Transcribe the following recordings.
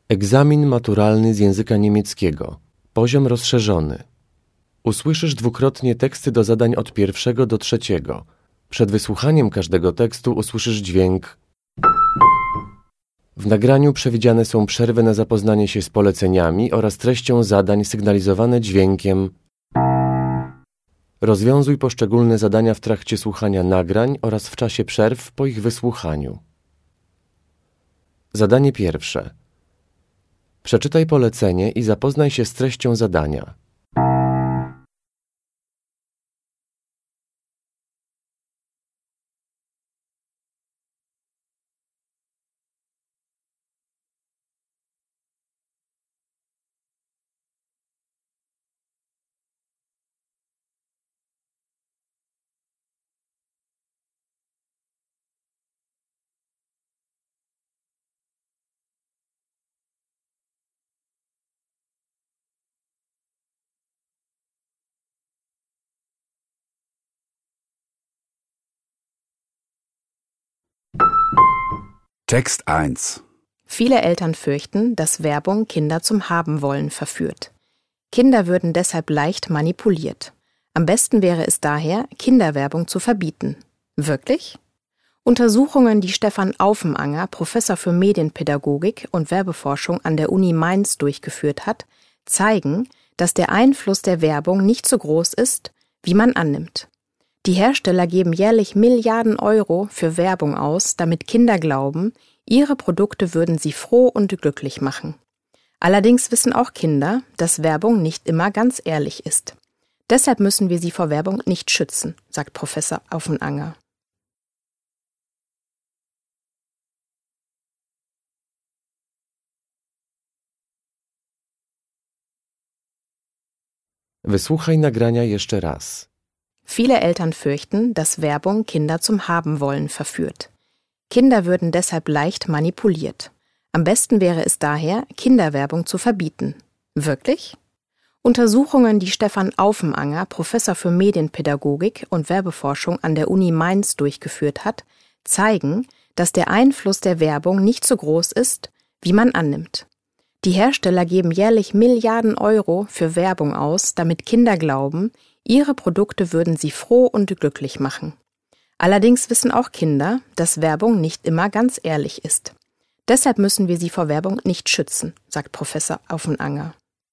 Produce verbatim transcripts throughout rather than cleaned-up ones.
Egzamin maturalny z języka niemieckiego. Poziom rozszerzony. Usłyszysz dwukrotnie teksty do zadań od pierwszego do trzeciego. Przed wysłuchaniem każdego tekstu usłyszysz dźwięk. W nagraniu przewidziane są przerwy na zapoznanie się z poleceniami oraz treścią zadań sygnalizowane dźwiękiem. Rozwiązuj poszczególne zadania w trakcie słuchania nagrań oraz w czasie przerw po ich wysłuchaniu. Zadanie pierwsze. Przeczytaj polecenie i zapoznaj się z treścią zadania. Text eins. Viele Eltern fürchten, dass Werbung Kinder zum Haben-Wollen verführt. Kinder würden deshalb leicht manipuliert. Am besten wäre es daher, Kinderwerbung zu verbieten. Wirklich? Untersuchungen, die Stefan Aufenanger, Professor für Medienpädagogik und Werbeforschung an der Uni Mainz durchgeführt hat, zeigen, dass der Einfluss der Werbung nicht so groß ist, wie man annimmt. Die Hersteller geben jährlich Milliarden Euro für Werbung aus, damit Kinder glauben, ihre Produkte würden sie froh und glücklich machen. Allerdings wissen auch Kinder, dass Werbung nicht immer ganz ehrlich ist. Deshalb müssen wir sie vor Werbung nicht schützen, sagt Professor Aufenanger. Wysłuchaj nagrania jeszcze raz. Viele Eltern fürchten, dass Werbung Kinder zum Haben-Wollen verführt. Kinder würden deshalb leicht manipuliert. Am besten wäre es daher, Kinderwerbung zu verbieten. Wirklich? Untersuchungen, die Stefan Aufenanger, Professor für Medienpädagogik und Werbeforschung an der Uni Mainz durchgeführt hat, zeigen, dass der Einfluss der Werbung nicht so groß ist, wie man annimmt. Die Hersteller geben jährlich Milliarden Euro für Werbung aus, damit Kinder glauben, ihre Produkte würden sie froh und glücklich machen. Allerdings wissen auch Kinder, dass Werbung nicht immer ganz ehrlich ist. Deshalb müssen wir sie vor Werbung nicht schützen, sagt Professor Aufenanger.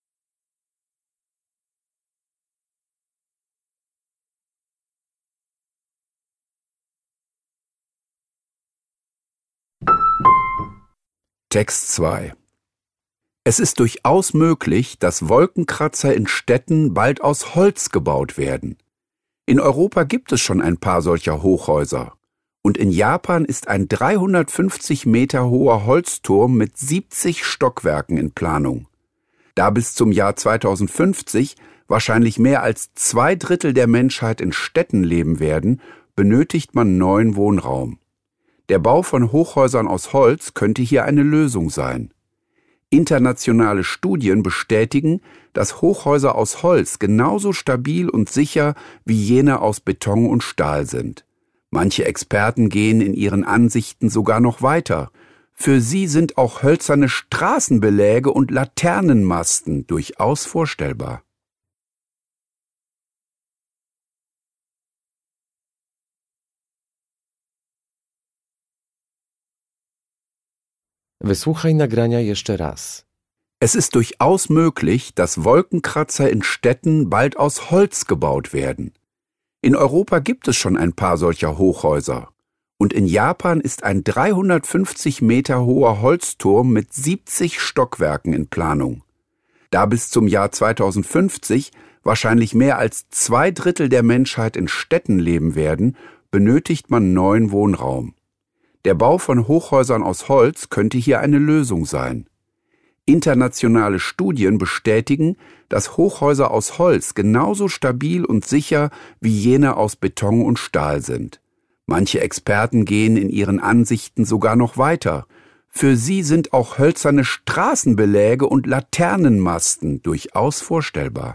Text zwei. Es ist durchaus möglich, dass Wolkenkratzer in Städten bald aus Holz gebaut werden. In Europa gibt es schon ein paar solcher Hochhäuser. Und in Japan ist ein dreihundertfünfzig Meter hoher Holzturm mit siebzig Stockwerken in Planung. Da bis zum Jahr zweitausendfünfzig wahrscheinlich mehr als zwei Drittel der Menschheit in Städten leben werden, benötigt man neuen Wohnraum. Der Bau von Hochhäusern aus Holz könnte hier eine Lösung sein. Internationale Studien bestätigen, dass Hochhäuser aus Holz genauso stabil und sicher wie jene aus Beton und Stahl sind. Manche Experten gehen in ihren Ansichten sogar noch weiter. Für sie sind auch hölzerne Straßenbeläge und Laternenmasten durchaus vorstellbar. Wysłuchaj nagrania jeszcze raz. Es ist durchaus möglich, dass Wolkenkratzer in Städten bald aus Holz gebaut werden. In Europa gibt es schon ein paar solcher Hochhäuser. Und in Japan ist ein dreihundertfünfzig Meter hoher Holzturm mit siebzig Stockwerken in Planung. Da bis zum Jahr zweitausendfünfzig wahrscheinlich mehr als zwei Drittel der Menschheit in Städten leben werden, benötigt man neuen Wohnraum. Der Bau von Hochhäusern aus Holz könnte hier eine Lösung sein. Internationale Studien bestätigen, dass Hochhäuser aus Holz genauso stabil und sicher wie jene aus Beton und Stahl sind. Manche Experten gehen in ihren Ansichten sogar noch weiter. Für sie sind auch hölzerne Straßenbeläge und Laternenmasten durchaus vorstellbar.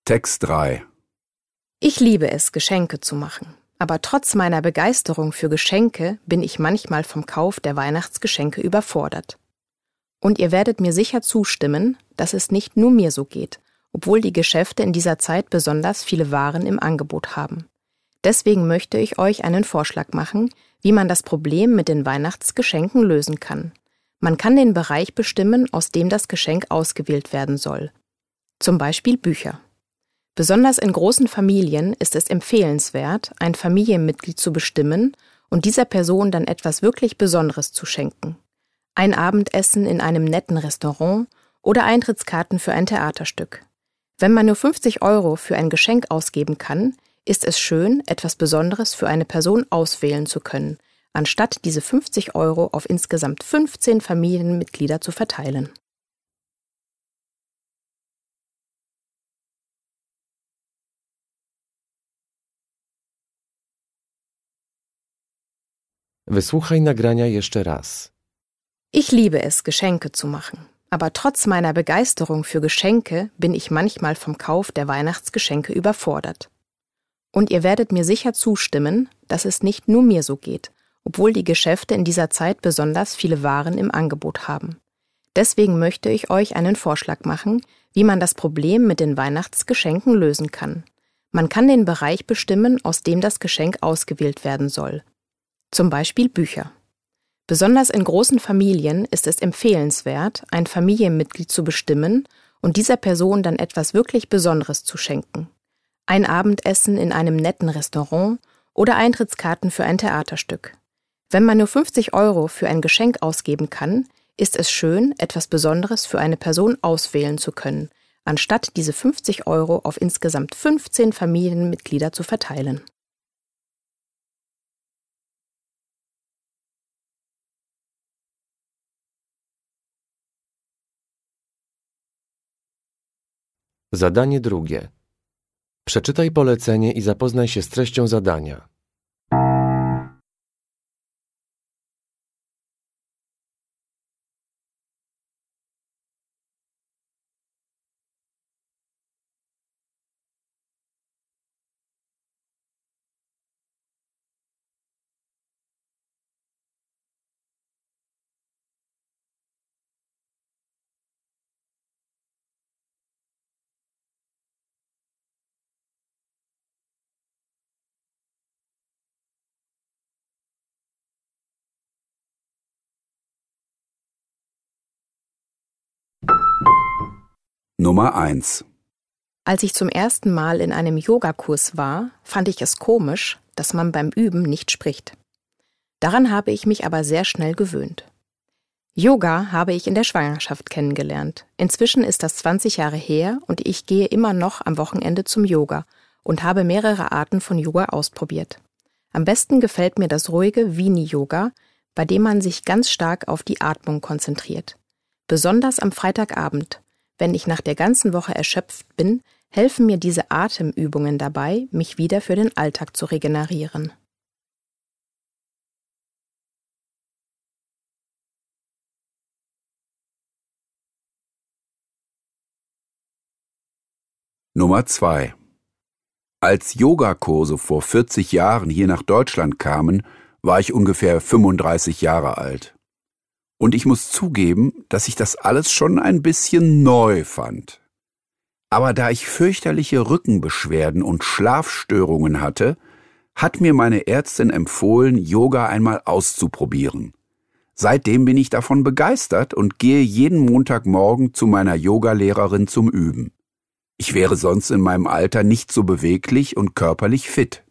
Text drei. Ich liebe es, Geschenke zu machen. Aber trotz meiner Begeisterung für Geschenke bin ich manchmal vom Kauf der Weihnachtsgeschenke überfordert. Und ihr werdet mir sicher zustimmen, dass es nicht nur mir so geht, obwohl die Geschäfte in dieser Zeit besonders viele Waren im Angebot haben. Deswegen möchte ich euch einen Vorschlag machen, wie man das Problem mit den Weihnachtsgeschenken lösen kann. Man kann den Bereich bestimmen, aus dem das Geschenk ausgewählt werden soll. Zum Beispiel Bücher. Besonders in großen Familien ist es empfehlenswert, ein Familienmitglied zu bestimmen und dieser Person dann etwas wirklich Besonderes zu schenken. Ein Abendessen in einem netten Restaurant oder Eintrittskarten für ein Theaterstück. Wenn man nur fünfzig Euro für ein Geschenk ausgeben kann, ist es schön, etwas Besonderes für eine Person auswählen zu können, anstatt diese fünfzig Euro auf insgesamt fünfzehn Familienmitglieder zu verteilen. Wysłuchaj nagrania jeszcze raz. Ich liebe es, Geschenke zu machen. Aber trotz meiner Begeisterung für Geschenke bin ich manchmal vom Kauf der Weihnachtsgeschenke überfordert. Und ihr werdet mir sicher zustimmen, dass es nicht nur mir so geht, obwohl die Geschäfte in dieser Zeit besonders viele Waren im Angebot haben. Deswegen möchte ich euch einen Vorschlag machen, wie man das Problem mit den Weihnachtsgeschenken lösen kann. Man kann den Bereich bestimmen, aus dem das Geschenk ausgewählt werden soll. Zum Beispiel Bücher. Besonders in großen Familien ist es empfehlenswert, ein Familienmitglied zu bestimmen und dieser Person dann etwas wirklich Besonderes zu schenken. Ein Abendessen in einem netten Restaurant oder Eintrittskarten für ein Theaterstück. Wenn man nur fünfzig Euro für ein Geschenk ausgeben kann, ist es schön, etwas Besonderes für eine Person auswählen zu können, anstatt diese fünfzig Euro auf insgesamt fünfzehn Familienmitglieder zu verteilen. Zadanie drugie. Przeczytaj polecenie i zapoznaj się z treścią zadania. Nummer eins. Als ich zum ersten Mal in einem Yogakurs war, fand ich es komisch, dass man beim Üben nicht spricht. Daran habe ich mich aber sehr schnell gewöhnt. Yoga habe ich in der Schwangerschaft kennengelernt. Inzwischen ist das zwanzig Jahre her und ich gehe immer noch am Wochenende zum Yoga und habe mehrere Arten von Yoga ausprobiert. Am besten gefällt mir das ruhige Vini-Yoga, bei dem man sich ganz stark auf die Atmung konzentriert. Besonders am Freitagabend, wenn ich nach der ganzen Woche erschöpft bin, helfen mir diese Atemübungen dabei, mich wieder für den Alltag zu regenerieren. Nummer zwei. Als Yogakurse vor vierzig Jahren hier nach Deutschland kamen, war ich ungefähr fünfunddreißig Jahre alt. Und ich muss zugeben, dass ich das alles schon ein bisschen neu fand. Aber da ich fürchterliche Rückenbeschwerden und Schlafstörungen hatte, hat mir meine Ärztin empfohlen, Yoga einmal auszuprobieren. Seitdem bin ich davon begeistert und gehe jeden Montagmorgen zu meiner Yogalehrerin zum Üben. Ich wäre sonst in meinem Alter nicht so beweglich und körperlich fit.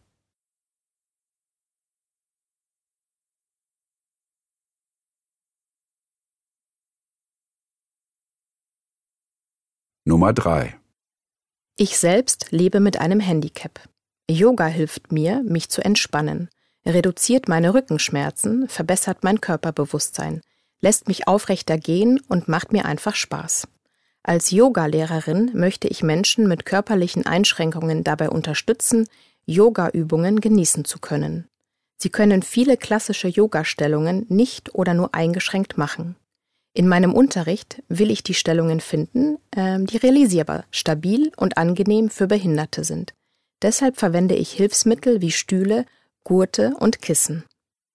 Nummer drei. Ich selbst lebe mit einem Handicap. Yoga hilft mir, mich zu entspannen, reduziert meine Rückenschmerzen, verbessert mein Körperbewusstsein, lässt mich aufrechter gehen und macht mir einfach Spaß. Als Yogalehrerin möchte ich Menschen mit körperlichen Einschränkungen dabei unterstützen, Yogaübungen genießen zu können. Sie können viele klassische Yogastellungen nicht oder nur eingeschränkt machen. In meinem Unterricht will ich die Stellungen finden, äh, die realisierbar, stabil und angenehm für Behinderte sind. Deshalb verwende ich Hilfsmittel wie Stühle, Gurte und Kissen.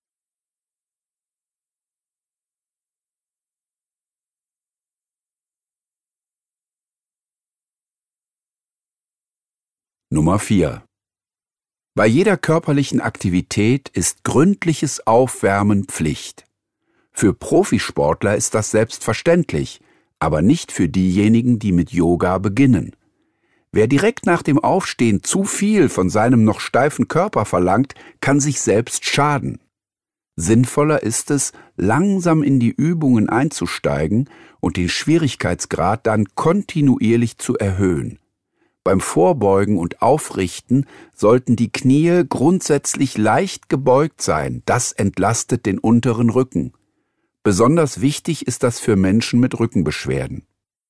Nummer vier. Bei jeder körperlichen Aktivität ist gründliches Aufwärmen Pflicht. Für Profisportler ist das selbstverständlich, aber nicht für diejenigen, die mit Yoga beginnen. Wer direkt nach dem Aufstehen zu viel von seinem noch steifen Körper verlangt, kann sich selbst schaden. Sinnvoller ist es, langsam in die Übungen einzusteigen und den Schwierigkeitsgrad dann kontinuierlich zu erhöhen. Beim Vorbeugen und Aufrichten sollten die Knie grundsätzlich leicht gebeugt sein, das entlastet den unteren Rücken. Besonders wichtig ist das für Menschen mit Rückenbeschwerden.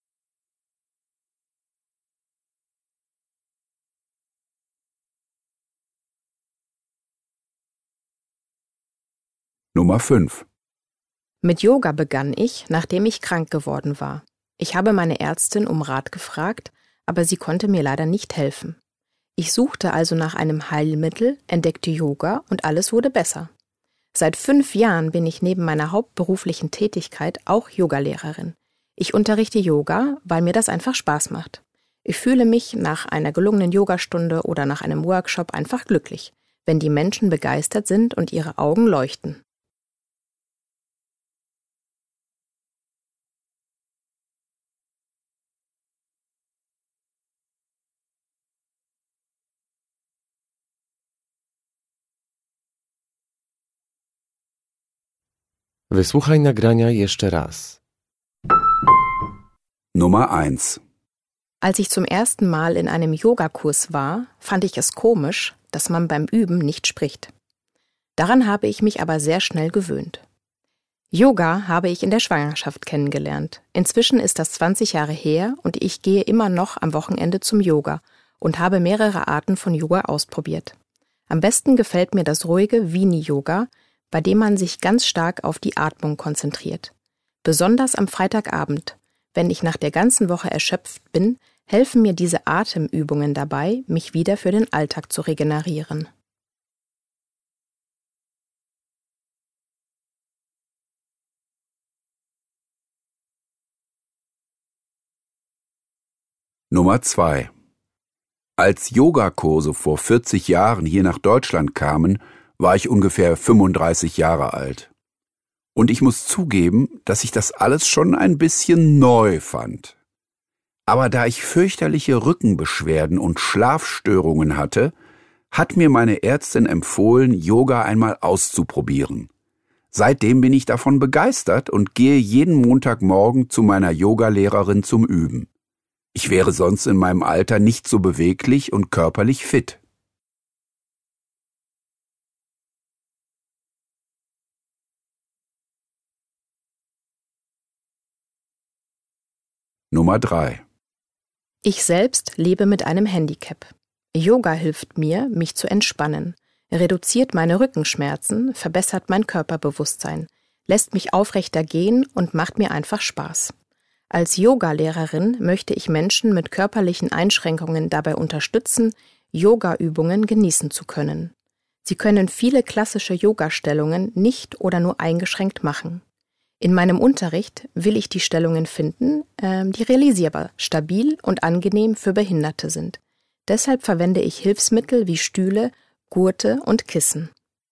Nummer fünf. Mit Yoga begann ich, nachdem ich krank geworden war. Ich habe meine Ärztin um Rat gefragt, aber sie konnte mir leider nicht helfen. Ich suchte also nach einem Heilmittel, entdeckte Yoga und alles wurde besser. Seit fünf Jahren bin ich neben meiner hauptberuflichen Tätigkeit auch Yogalehrerin. Ich unterrichte Yoga, weil mir das einfach Spaß macht. Ich fühle mich nach einer gelungenen Yogastunde oder nach einem Workshop einfach glücklich, wenn die Menschen begeistert sind und ihre Augen leuchten. Wysłuchaj nagrania jeszcze raz. Nummer eins. Als ich zum ersten Mal in einem Yogakurs war, fand ich es komisch, dass man beim Üben nicht spricht. Daran habe ich mich aber sehr schnell gewöhnt. Yoga habe ich in der Schwangerschaft kennengelernt. Inzwischen ist das zwanzig Jahre her und ich gehe immer noch am Wochenende zum Yoga und habe mehrere Arten von Yoga ausprobiert. Am besten gefällt mir das ruhige Vini-Yoga, bei dem man sich ganz stark auf die Atmung konzentriert. Besonders am Freitagabend, wenn ich nach der ganzen Woche erschöpft bin, helfen mir diese Atemübungen dabei, mich wieder für den Alltag zu regenerieren. Nummer zwei. Als Yogakurse vor vierzig Jahren hier nach Deutschland kamen, war ich ungefähr fünfunddreißig Jahre alt. Und ich muss zugeben, dass ich das alles schon ein bisschen neu fand. Aber da ich fürchterliche Rückenbeschwerden und Schlafstörungen hatte, hat mir meine Ärztin empfohlen, Yoga einmal auszuprobieren. Seitdem bin ich davon begeistert und gehe jeden Montagmorgen zu meiner Yogalehrerin zum Üben. Ich wäre sonst in meinem Alter nicht so beweglich und körperlich fit. Nummer drei. Ich selbst lebe mit einem Handicap. Yoga hilft mir, mich zu entspannen, reduziert meine Rückenschmerzen, verbessert mein Körperbewusstsein, lässt mich aufrechter gehen und macht mir einfach Spaß. Als Yogalehrerin möchte ich Menschen mit körperlichen Einschränkungen dabei unterstützen, Yogaübungen genießen zu können. Sie können viele klassische Yogastellungen nicht oder nur eingeschränkt machen. In meinem Unterricht will ich die Stellungen finden, äh, die realisierbar, stabil und angenehm für Behinderte sind. Deshalb verwende ich Hilfsmittel wie Stühle, Gurte und Kissen.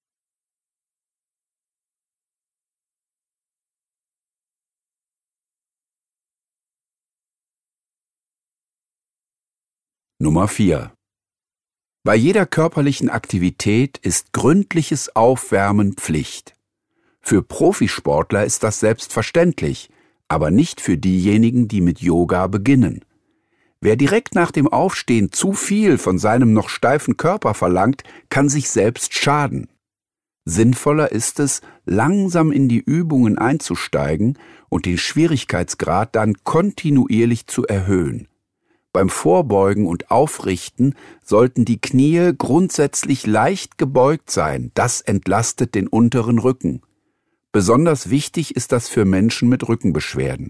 Nummer vier. Bei jeder körperlichen Aktivität ist gründliches Aufwärmen Pflicht. Für Profisportler ist das selbstverständlich, aber nicht für diejenigen, die mit Yoga beginnen. Wer direkt nach dem Aufstehen zu viel von seinem noch steifen Körper verlangt, kann sich selbst schaden. Sinnvoller ist es, langsam in die Übungen einzusteigen und den Schwierigkeitsgrad dann kontinuierlich zu erhöhen. Beim Vorbeugen und Aufrichten sollten die Knie grundsätzlich leicht gebeugt sein, das entlastet den unteren Rücken. Besonders wichtig ist das für Menschen mit Rückenbeschwerden.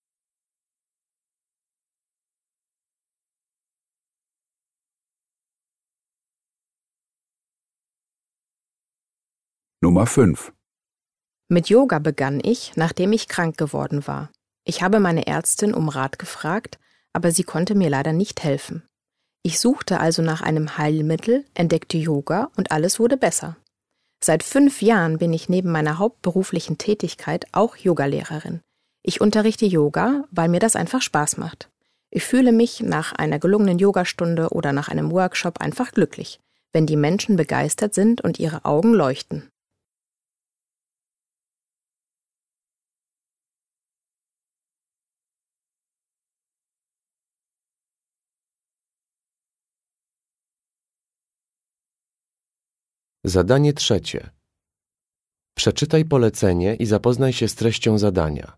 Nummer fünf. Mit Yoga begann ich, nachdem ich krank geworden war. Ich habe meine Ärztin um Rat gefragt, aber sie konnte mir leider nicht helfen. Ich suchte also nach einem Heilmittel, entdeckte Yoga und alles wurde besser. Seit fünf Jahren bin ich neben meiner hauptberuflichen Tätigkeit auch Yogalehrerin. Ich unterrichte Yoga, weil mir das einfach Spaß macht. Ich fühle mich nach einer gelungenen Yogastunde oder nach einem Workshop einfach glücklich, wenn die Menschen begeistert sind und ihre Augen leuchten. Zadanie trzecie. Przeczytaj polecenie i zapoznaj się z treścią zadania.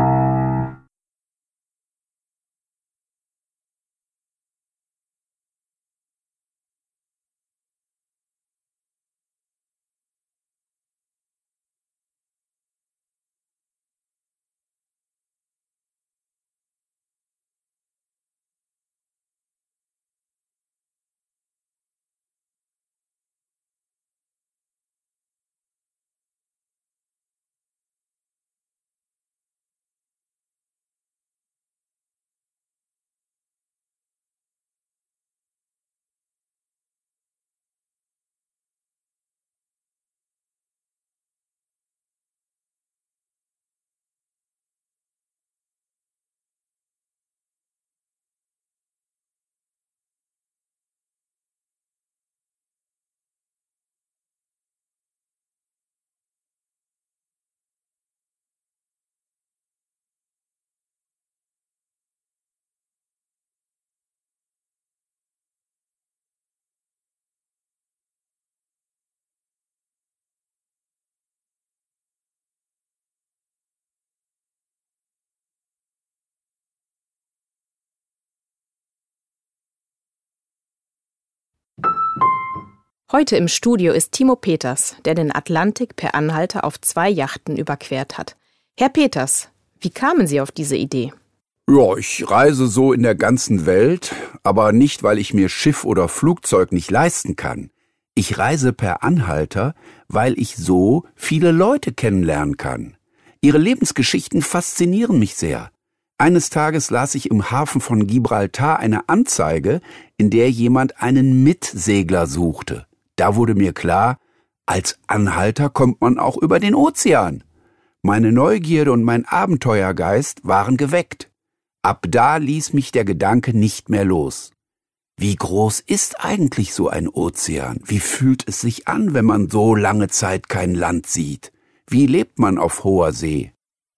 Heute im Studio ist Timo Peters, der den Atlantik per Anhalter auf zwei Yachten überquert hat. Herr Peters, wie kamen Sie auf diese Idee? Ja, ich reise so in der ganzen Welt, aber nicht, weil ich mir Schiff oder Flugzeug nicht leisten kann. Ich reise per Anhalter, weil ich so viele Leute kennenlernen kann. Ihre Lebensgeschichten faszinieren mich sehr. Eines Tages las ich im Hafen von Gibraltar eine Anzeige, in der jemand einen Mitsegler suchte. Da wurde mir klar, als Anhalter kommt man auch über den Ozean. Meine Neugierde und mein Abenteuergeist waren geweckt. Ab da ließ mich der Gedanke nicht mehr los. Wie groß ist eigentlich so ein Ozean? Wie fühlt es sich an, wenn man so lange Zeit kein Land sieht? Wie lebt man auf hoher See?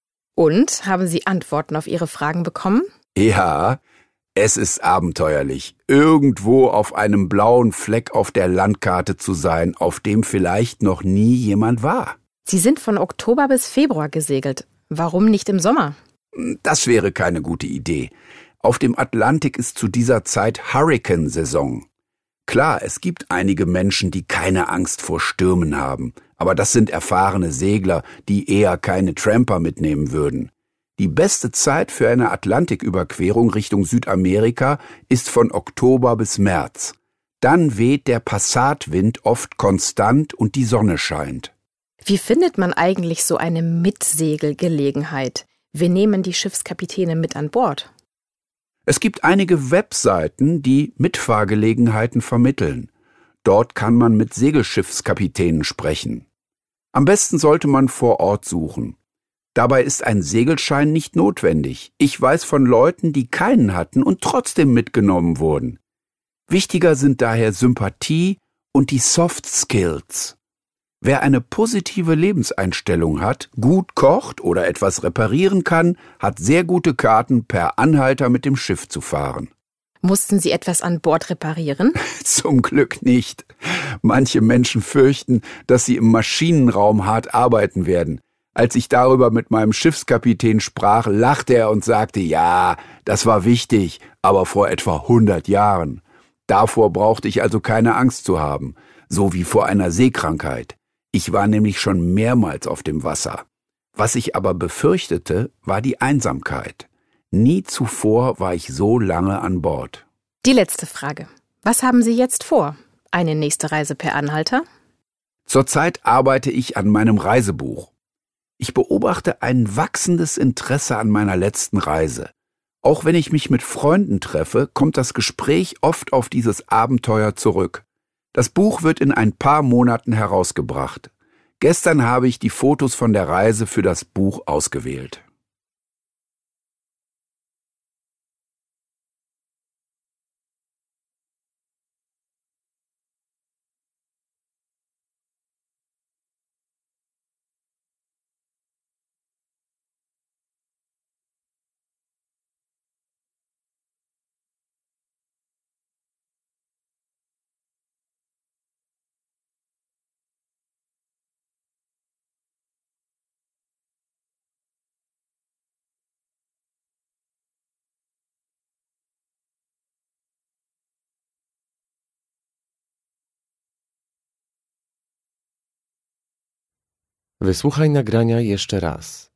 Und, haben Sie Antworten auf Ihre Fragen bekommen? Ja, es ist abenteuerlich, irgendwo auf einem blauen Fleck auf der Landkarte zu sein, auf dem vielleicht noch nie jemand war. Sie sind von Oktober bis Februar gesegelt. Warum nicht im Sommer? Das wäre keine gute Idee. Auf dem Atlantik ist zu dieser Zeit Hurrikansaison. Klar, es gibt einige Menschen, die keine Angst vor Stürmen haben, aber das sind erfahrene Segler, die eher keine Tramper mitnehmen würden. Die beste Zeit für eine Atlantiküberquerung Richtung Südamerika ist von Oktober bis März. Dann weht der Passatwind oft konstant und die Sonne scheint. Wie findet man eigentlich so eine Mitsegelgelegenheit? Wir nehmen die Schiffskapitäne mit an Bord. Es gibt einige Webseiten, die Mitfahrgelegenheiten vermitteln. Dort kann man mit Segelschiffskapitänen sprechen. Am besten sollte man vor Ort suchen. Dabei ist ein Segelschein nicht notwendig. Ich weiß von Leuten, die keinen hatten und trotzdem mitgenommen wurden. Wichtiger sind daher Sympathie und die Soft Skills. Wer eine positive Lebenseinstellung hat, gut kocht oder etwas reparieren kann, hat sehr gute Karten, per Anhalter mit dem Schiff zu fahren. Mussten Sie etwas an Bord reparieren? Zum Glück nicht. Manche Menschen fürchten, dass sie im Maschinenraum hart arbeiten werden. Als ich darüber mit meinem Schiffskapitän sprach, lachte er und sagte, ja, das war wichtig, aber vor etwa hundert Jahren. Davor brauchte ich also keine Angst zu haben, so wie vor einer Seekrankheit. Ich war nämlich schon mehrmals auf dem Wasser. Was ich aber befürchtete, war die Einsamkeit. Nie zuvor war ich so lange an Bord. Die letzte Frage. Was haben Sie jetzt vor? Eine nächste Reise per Anhalter? Zurzeit arbeite ich an meinem Reisebuch. Ich beobachte ein wachsendes Interesse an meiner letzten Reise. Auch wenn ich mich mit Freunden treffe, kommt das Gespräch oft auf dieses Abenteuer zurück. Das Buch wird in ein paar Monaten herausgebracht. Gestern habe ich die Fotos von der Reise für das Buch ausgewählt. Wysłuchaj nagrania jeszcze raz.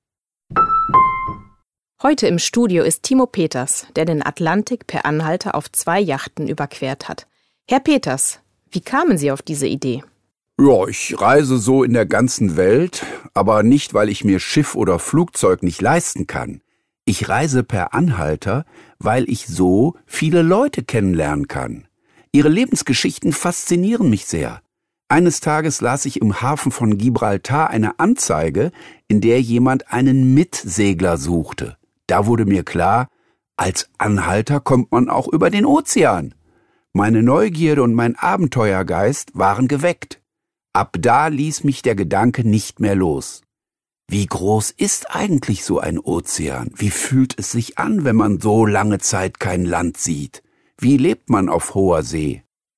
Heute im Studio ist Timo Peters, der den Atlantik per Anhalter auf zwei Yachten überquert hat. Herr Peters, wie kamen Sie auf diese Idee? Ja, ich reise so in der ganzen Welt, aber nicht, weil ich mir Schiff oder Flugzeug nicht leisten kann. Ich reise per Anhalter, weil ich so viele Leute kennenlernen kann. Ihre Lebensgeschichten faszinieren mich sehr. Eines Tages las ich im Hafen von Gibraltar eine Anzeige, in der jemand einen Mitsegler suchte. Da wurde mir klar, als Anhalter kommt man auch über den Ozean. Meine Neugierde und mein Abenteuergeist waren geweckt. Ab da ließ mich der Gedanke nicht mehr los. Wie groß ist eigentlich so ein Ozean? Wie fühlt es sich an, wenn man so lange Zeit kein Land sieht? Wie lebt man auf hoher See?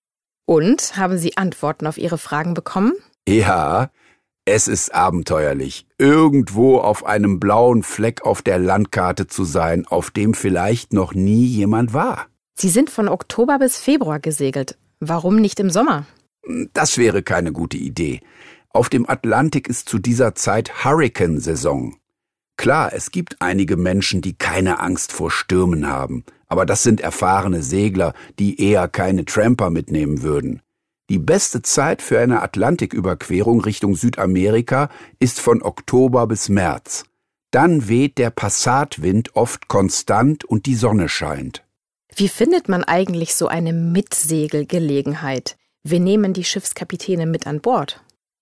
Und, haben Sie Antworten auf Ihre Fragen bekommen? Ja, es ist abenteuerlich, irgendwo auf einem blauen Fleck auf der Landkarte zu sein, auf dem vielleicht noch nie jemand war. Sie sind von Oktober bis Februar gesegelt. Warum nicht im Sommer? Das wäre keine gute Idee. Auf dem Atlantik ist zu dieser Zeit Hurrikansaison. Klar, es gibt einige Menschen, die keine Angst vor Stürmen haben, aber das sind erfahrene Segler, die eher keine Tramper mitnehmen würden. Die beste Zeit für eine Atlantiküberquerung Richtung Südamerika ist von Oktober bis März. Dann weht der Passatwind oft konstant und die Sonne scheint. Wie findet man eigentlich so eine Mitsegelgelegenheit? Wir nehmen die Schiffskapitäne mit an Bord.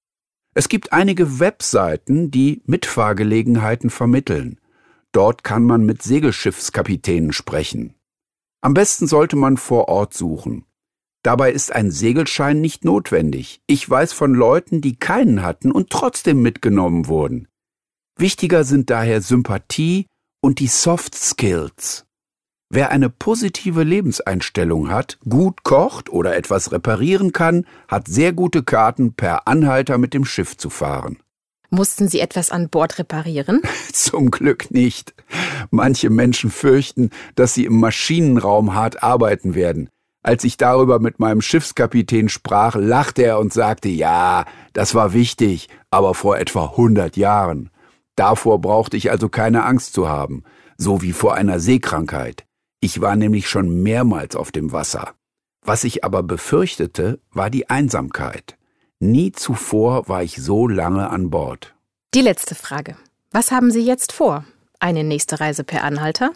Es gibt einige Webseiten, die Mitfahrgelegenheiten vermitteln. Dort kann man mit Segelschiffskapitänen sprechen. Am besten sollte man vor Ort suchen. Dabei ist ein Segelschein nicht notwendig. Ich weiß von Leuten, die keinen hatten und trotzdem mitgenommen wurden. Wichtiger sind daher Sympathie und die Soft Skills. Wer eine positive Lebenseinstellung hat, gut kocht oder etwas reparieren kann, hat sehr gute Karten, per Anhalter mit dem Schiff zu fahren. Mussten Sie etwas an Bord reparieren? Zum Glück nicht. Manche Menschen fürchten, dass sie im Maschinenraum hart arbeiten werden. Als ich darüber mit meinem Schiffskapitän sprach, lachte er und sagte, ja, das war wichtig, aber vor etwa hundert Jahren. Davor brauchte ich also keine Angst zu haben, so wie vor einer Seekrankheit. Ich war nämlich schon mehrmals auf dem Wasser. Was ich aber befürchtete, war die Einsamkeit. Nie zuvor war ich so lange an Bord. Die letzte Frage. Was haben Sie jetzt vor? Eine nächste Reise per Anhalter?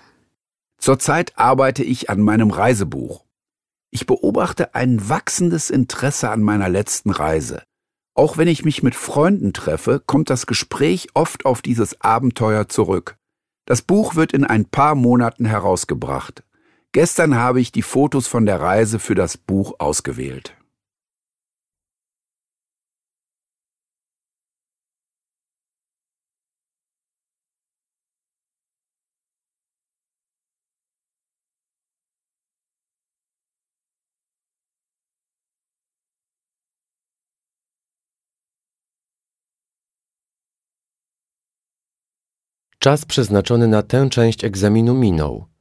Zurzeit arbeite ich an meinem Reisebuch. Ich beobachte ein wachsendes Interesse an meiner letzten Reise. Auch wenn ich mich mit Freunden treffe, kommt das Gespräch oft auf dieses Abenteuer zurück. Das Buch wird in ein paar Monaten herausgebracht. Gestern habe ich die Fotos von der Reise für das Buch ausgewählt. Czas przeznaczony na tę część egzaminu minął.